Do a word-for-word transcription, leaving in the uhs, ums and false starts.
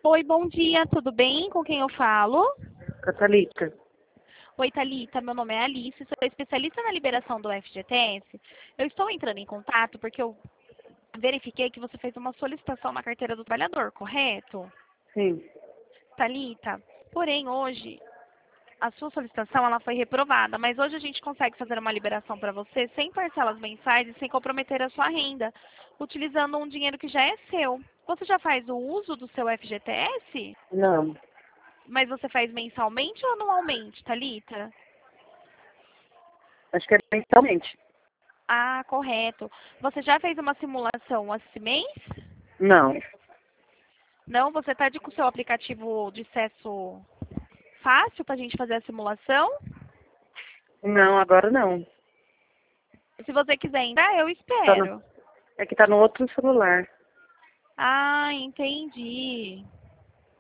Oi, bom dia, tudo bem? Com quem eu falo? Catalita. Oi, Thalita, meu nome é Alice, sou especialista na liberação do F G T S. Eu estou entrando em contato porque eu verifiquei que você fez uma solicitação na carteira do trabalhador, correto? Sim. Thalita, porém hoje a sua solicitação ela foi reprovada, mas hoje a gente consegue fazer uma liberação para você sem parcelas mensais e sem comprometer a sua renda, utilizando um dinheiro que já é seu. Você já faz o uso do seu F G T S? Não. Mas você faz mensalmente ou anualmente, Thalita? Acho que é mensalmente. Ah, correto. Você já fez uma simulação esse mês? Não. Não? Você está com o seu aplicativo de acesso fácil para a gente fazer a simulação? Não, agora não. Se você quiser entrar, eu Tá no, espero. é que tá no outro celular. Ah, entendi.